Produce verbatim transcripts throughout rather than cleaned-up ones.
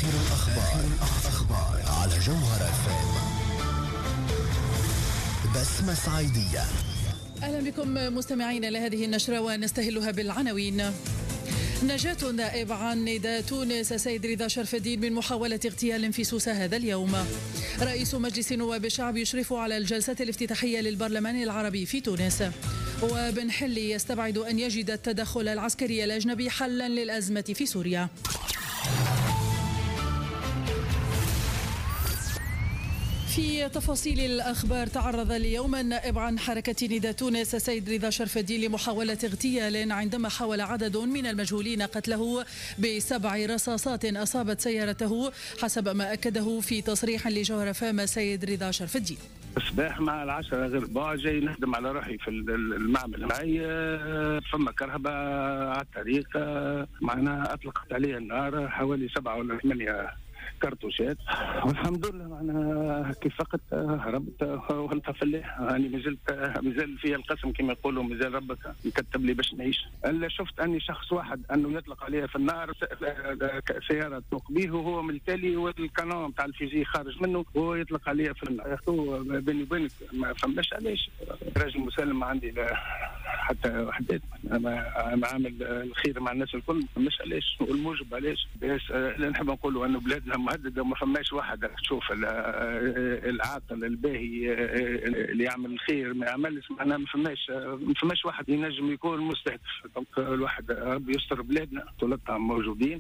آخر الأخبار, أخبار على جوهر اف ام. بسمة صعيدية. أهلا بكم مستمعين لهذه النشرة ونستهلها بالعناوين. نجاة النائب عن نداء تونس السيد رضا شرف الدين من محاولة اغتيال في سوسة هذا اليوم. رئيس مجلس نواب الشعب يشرف على الجلسة الافتتاحية للبرلمان العربي في تونس. وبن حلي يستبعد أن يجد التدخل العسكري الأجنبي حلا للأزمة في سوريا. في تفاصيل الأخبار، تعرض اليوم النائب عن حركة نداء تونس السيد رضا شرف الدين لمحاولة اغتيال عندما حاول عدد من المجهولين قتله بسبع رصاصات أصابت سيارته، حسب ما أكده في تصريح لجوهر فام السيد رضا شرف الدين. الصباح مع العشرة غير ربع جاي نخدم على روحي في المعمل معي، فما كرهبة على الطريق، معنا أطلقت عليه النار حوالي سبعة ولا ثمانية كرتوشات، والحمد لله معنا كيف فقط هربت وانت في الليل. يعني مازلت مازال فيها القسم كما يقولوا، مازال ربك يكتب لي باش نعيش. الا شفت اني شخص واحد انه يطلق عليه في النار سياره تسوق به وهو من التالي والكانون تاع الفيزي خارج منه وهو يطلق عليه في النار. بيني وبينك ما فهمناش علاش راجل مسالم، ما عندي لا حتى وحدات، انا عامل الخير مع الناس الكل، ما فهمناش علاش والموجب علاش. اللي نحب نقولوا انه بلادنا مهدده وما فماش واحد تشوف العاقل الباهي اللي يعمل الخير ما يعملش، معناها ما فماش ما فماش واحد ينجم يكون مستهدف. دونك الواحد ربي يستر بلادنا، طلبتها موجودين.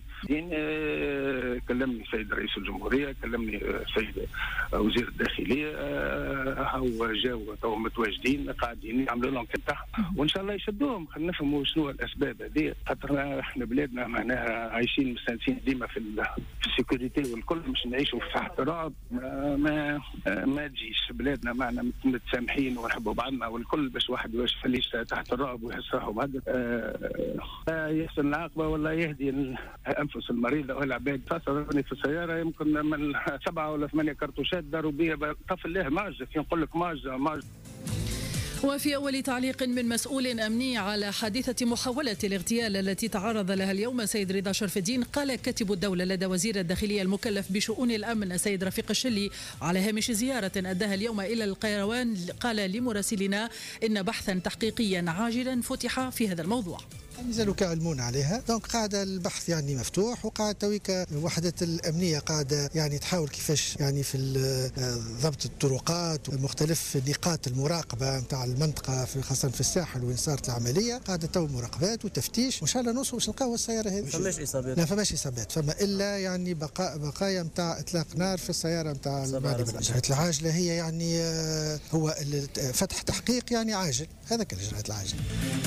كلمني السيد رئيس الجمهوريه، كلمني السيد وزير الداخليه، هو جاوا تو متواجدين قاعدين يعملوا لهم كتاح، وان شاء الله يشدوهم. خلينا نفهموا شنو الاسباب هذه، خاطر احنا بلادنا معناها عايشين مستانسين ديما في في السيكوريتي والكل، مش نعيشوا تحت رعب. ما ما, ما تجيش بلادنا معنا متسامحين ونحبوا بعضنا والكل، باش واحد واش فليش تحت الرعب ويحس روحه مهدد. آه يحسن العاقبه والله يهدي الانفس المريضه والعباد. خاصه في السياره يمكن من سبعه ولا ثمانيه كرتوشات داروا بها طفل له معجزه، نقول لك معجزه معجزه. وفي أول تعليق من مسؤول أمني على حادثة محاولة الاغتيال التي تعرض لها اليوم السيد رضا شرف الدين، قال كاتب الدولة لدى وزير الداخلية المكلف بشؤون الأمن السيد رفيق الشلي على هامش زيارة أداها اليوم إلى القيروان، قال لمراسلنا إن بحثا تحقيقيا عاجلا فتح في هذا الموضوع. مازالوا كعلمون عليها، دونك قاعده البحث يعني مفتوح، وقاعد تويك الوحدات الامنيه قاعده يعني تحاول كيفاش يعني في ضبط الطرقات ومختلف نقاط المراقبه نتاع المنطقه، في خاصه في الساحل وين صارت العمليه، قاعده تو مراقبات وتفتيش، وان شاء الله نوصلوا باش نلقاو السياره هذه. فماش اصابات؟ لا فماش اصابات، فما الا يعني بقاء بقايا نتاع اطلاق نار في السياره نتاع الاجراءات العاجله. هي يعني هو فتح تحقيق يعني عاجل، هذاك الاجراءات العاجله.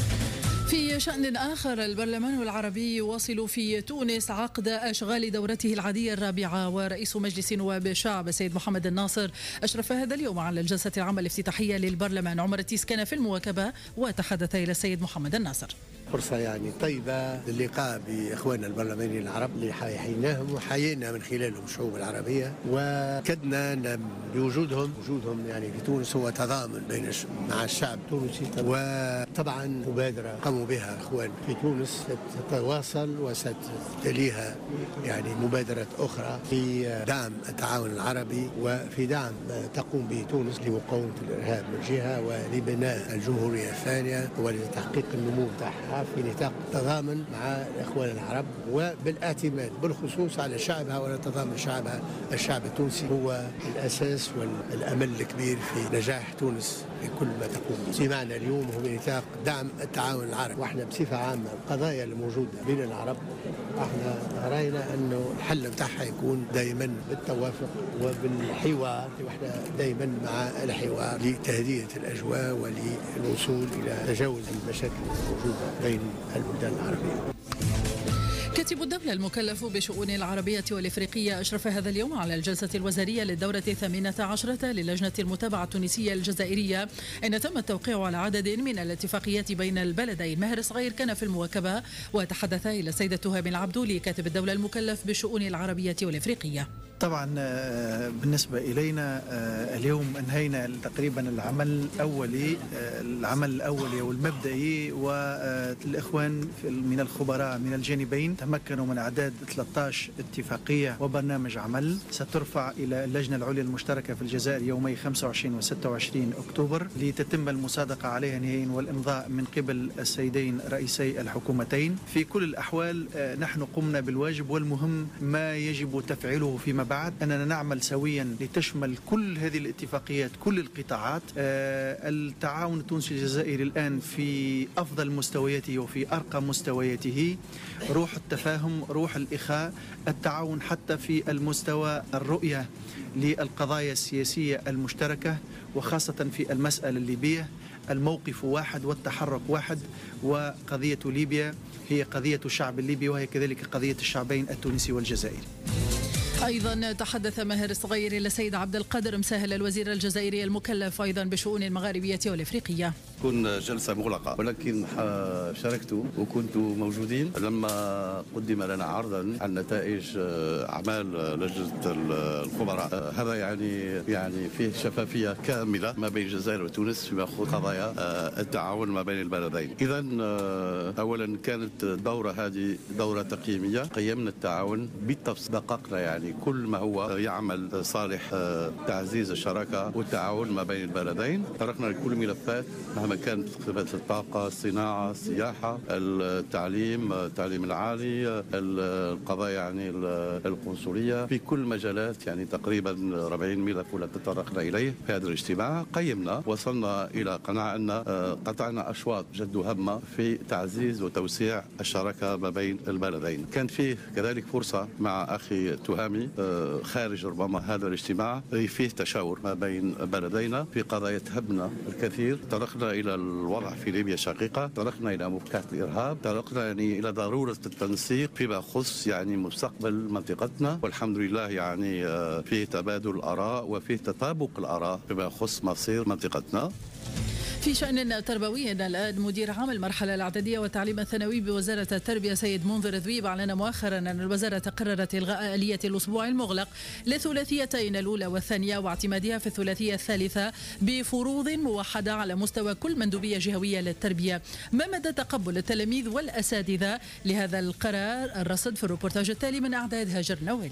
في شأن آخر، البرلمان العربي يواصل في تونس عقد أشغال دورته العادية الرابعة، ورئيس مجلس نواب الشعب السيد محمد الناصر أشرف هذا اليوم على الجلسة العامة الافتتاحية للبرلمان. عمر التيس كان في المواكبة وتحدث إلى السيد محمد الناصر. فرصة يعني طيبة للقاء بإخواننا البرلمانيين العرب اللي حييناهم وحيينا من خلالهم الشعوب العربية، وكدنا بوجودهم وجودهم يعني في تونس هو تضامن بين مع الشعب التونسي. وطبعا مبادرة قاموا بها إخوان في تونس ستتواصل وستتليها يعني مبادرات أخرى في دعم التعاون العربي وفي دعم ما تقوم به تونس لمقاومة الإرهاب من جهة ولبناء الجمهورية الثانية ولتحقيق النمو تاعها في نطاق تضامن مع الإخوان العرب، وبالاعتماد بالخصوص على شعبها ولا تضامن شعبها. الشعب التونسي هو الأساس والأمل الكبير في نجاح تونس في كل ما تقوم به. سمعنا اليوم هو بنطاق دعم التعاون العربي، واحنا بصفة عامة القضايا الموجودة بين العرب احنا راينا انه الحل بتاعها يكون دائما بالتوافق وبالحوار، واحنا دائما مع الحوار لتهدئة الأجواء وللوصول إلى تجاوز المشاكل الموجودة بين البلدان العربية. كاتب الدولة المكلف بشؤون العربية والإفريقية أشرف هذا اليوم على الجلسة الوزارية للدورة الثامنة عشرة للجنة المتابعة التونسية الجزائرية، إن تم التوقيع على عدد من الاتفاقيات بين البلدين. ماهر صغير كان في المواكبة وتحدث إلى السيدة تهامي العبدولي كاتب الدولة المكلف بالشؤون العربية والإفريقية. طبعا بالنسبة إلينا اليوم أنهينا تقريبا العمل الأولي العمل الأولي والمبدئي، والإخوان من الخبراء من الجانبين تمكنوا من إعداد ثلاثة عشر اتفاقية وبرنامج عمل سترفع إلى اللجنة العليا المشتركة في الجزائر يومي خمسة وعشرين و ستة وعشرين أكتوبر لتتم المصادقة عليها نهائيا والإمضاء من قبل السيدين رئيسي الحكومتين. في كل الأحوال نحن قمنا بالواجب، والمهم ما يجب تفعيله فيما بعد أننا نعمل سويا لتشمل كل هذه الاتفاقيات كل القطاعات. التعاون التونسي الجزائري الآن في أفضل مستوياته وفي أرقى مستوياته، روح التفاهم، روح الإخاء، التعاون حتى في المستوى الرؤية للقضايا السياسية المشتركة، وخاصة في المسألة الليبية. الموقف واحد والتحرك واحد، وقضية ليبيا هي قضية الشعب الليبي وهي كذلك قضية الشعبين التونسي والجزائري. أيضا تحدث ماهر الصغيري للسيد عبد القادر مساهل الوزير الجزائري المكلف أيضا بالشؤون المغاربية والإفريقية. كن جلسة مغلقة، ولكن شاركت وكنت موجودين لما قدم لنا عرضا عن نتائج أعمال لجنة الخبراء. هذا يعني يعني فيه شفافية كاملة ما بين الجزائر وتونس فيما يخص قضايا التعاون ما بين البلدين. إذا أولا كانت الدورة هذه دورة تقييمية، قيمنا التعاون بالتفصيل، دققنا يعني كل ما هو يعمل صالح تعزيز الشراكة والتعاون ما بين البلدين. طرقنا لكل الملفات مهما كانت خدمات الطاقة، الصناعة، السياحة، التعليم، التعليم العالي، القضايا يعني القنصلية، في كل مجالات يعني تقريبا أربعين ملف ولا تطرقنا إليه في هذا الاجتماع. قيمنا وصلنا إلى قناعة أن قطعنا أشواط جد هامة في تعزيز وتوسيع الشراكة ما بين البلدين. كان فيه كذلك فرصة مع أخي تهامي خارج ربما هذا الاجتماع، فيه تشاور ما بين بلدينا في قضايا تهمنا الكثير. طرقنا إلى الوضع في ليبيا شقيقة، طرقنا إلى مكافحة الإرهاب، طرقنا يعني إلى ضرورة التنسيق فيما يخص يعني مستقبل منطقتنا، والحمد لله يعني فيه تبادل الآراء وفيه تطابق الآراء فيما يخص مصير منطقتنا. في شأن تربوي الآن مدير عام المرحلة الإعدادية والتعليم الثانوي بوزارة التربية سيد منذر ذويب أعلن مؤخرا أن الوزارة قررت إلغاء آلية الأسبوع المغلق للثلاثيتين الأولى والثانية واعتمادها في الثلاثية الثالثة بفروض موحدة على مستوى كل مندوبية جهوية للتربية. ما مدى تقبل التلاميذ والأساتذة لهذا القرار؟ الرصد في الروبورتاج التالي من أعداد هاجر نوالي.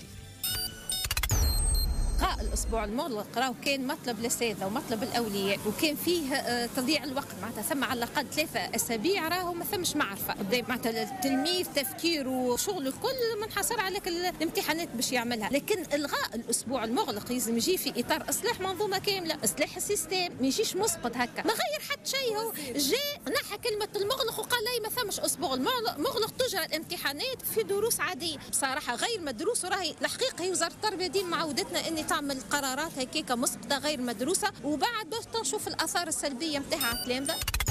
الأسبوع المغلق راهو كان مطلب الأساتذة ومطلب الأولياء، وكان فيه تضييع الوقت، معناتها ثم على الأقل ثلاثة أسابيع راهو ما ثمش معرفة، معناتها التلميذ تفكيره وشغله الكل منحصر على الامتحانات باش يعملها. لكن إلغاء الأسبوع المغلق لازم يجي في إطار إصلاح منظومة كاملة، إصلاح السيستم، ما يجيش مسقط هكا، ما غير حتى شيء. هو جاء نحى كلمة المغلق وقال لي ما ثمش أسبوع مغلق، تجرى الامتحانات في دروس عادية، بصراحة غير مدروس. وراهي الحقيقة هي وزارة التربية دي معودتنا إني تعمل قرارات هيك مسقطة غير مدروسة، وبعد باش نشوف الآثار السلبية نتاعها على التلامذة.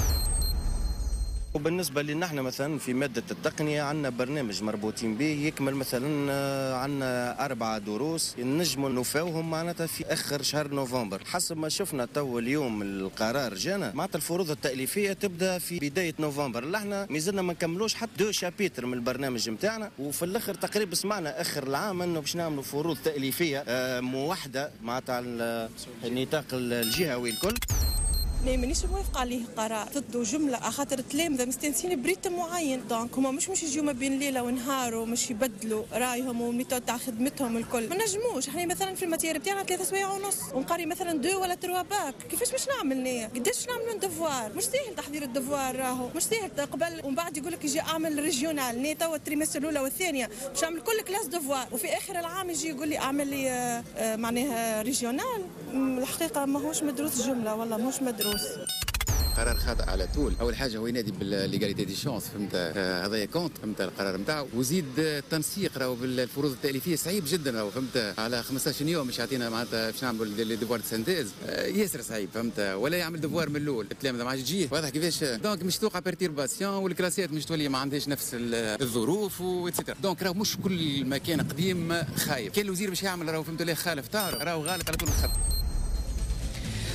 وبالنسبة لنا احنا مثلا في مادة التقنية عندنا برنامج مربوطين به يكمل مثلا عندنا أربعة دروس نجموا نوفاوهم معناتها في آخر شهر نوفمبر. حسب ما شفنا تو اليوم القرار جانا معناتها الفروض التأليفية تبدأ في بداية نوفمبر، اللي احنا مازلنا ما نكملوش حتى دو شابيتر من البرنامج نتاعنا، وفي الآخر تقريبا سمعنا آخر العام انه باش نعملوا فروض تأليفية موحدة معناتها النطاق الجهوي الكل. ما مانيش موافقه عليه قرار ضده جمله، خاطر التلامذه مستانسين بريتم معين، دونك هما مش مش يجيو ما بين ليله ونهار ومش يبدلوا رايهم والميثود تاع خدمتهم الكل. ما نجموش احنا مثلا في الماتير بتاعنا ثلاثة سوايع ونص ونقري مثلا دو ولا تروا باك، كيفاش باش نعمل نية؟ قداش نعمل من دفوار؟ مش ساهل تحضير الدفوار راهو، مش ساهل قبل ومن بعد يقول لك يجي اعمل ريجيونال ني توا التريمستر الاولى والثانيه باش نعمل كل كلاس دفوار، وفي اخر العام يجي يقول لي اعمل لي آه آه معناها ريجيونال. الحقيقه ماهوش مدروس جمله، والله ماهوش مدروس. قرار خاطئ على طول. اول حاجه هو ينادي بالليغاليتي دي شونس، فهمت؟ هذايا كونت، فهمت القرار نتاعو. وزيد التنسيق راهو بالفروض التاليفيه صعيب جدا راهو، فهمت؟ على خمسطاش يوم مش يعطينا معناتها باش نعملوا لي ديفوار دو سانتيز، ياسر صعيب، فهمت؟ ولا يعمل ديفوار من الاول، التلامذه ما عادش تجي، واضح كيفاش. دونك مش توقع بيرتيرباسيون، والكلاسات مش تولي ما عندهاش نفس الظروف واتسيتيرا. دونك راهو مش كل مكان قديم خايب، كان الوزير باش يعمل راهو فهمت ليه خالف طار، راهو غالط على طول الخط.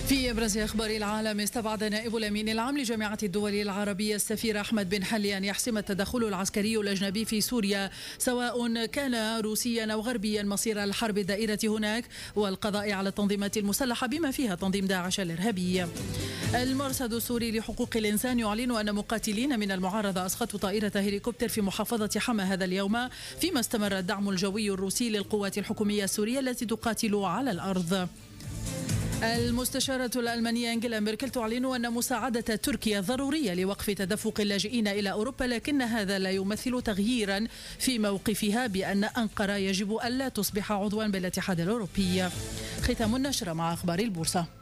في ابرز اخبار العالم، استبعد نائب الامين العام لجامعه الدول العربيه السفير احمد بن حلي ان يحسم التدخل العسكري الاجنبي في سوريا سواء كان روسيا او غربيا مصير الحرب الدائره هناك والقضاء على التنظيمات المسلحه بما فيها تنظيم داعش الارهابي. المرصد السوري لحقوق الانسان يعلن ان مقاتلين من المعارضه اسقطوا طائره هليكوبتر في محافظه حما هذا اليوم، فيما استمر الدعم الجوي الروسي للقوات الحكوميه السوريه التي تقاتل على الارض. المستشارة الألمانية أنجيلا ميركل تعلن أن مساعدة تركيا ضرورية لوقف تدفق اللاجئين إلى أوروبا، لكن هذا لا يمثل تغييرا في موقفها بأن أنقرة يجب ألا تصبح عضوا بالاتحاد الأوروبي. ختام النشرة مع أخبار البورصة.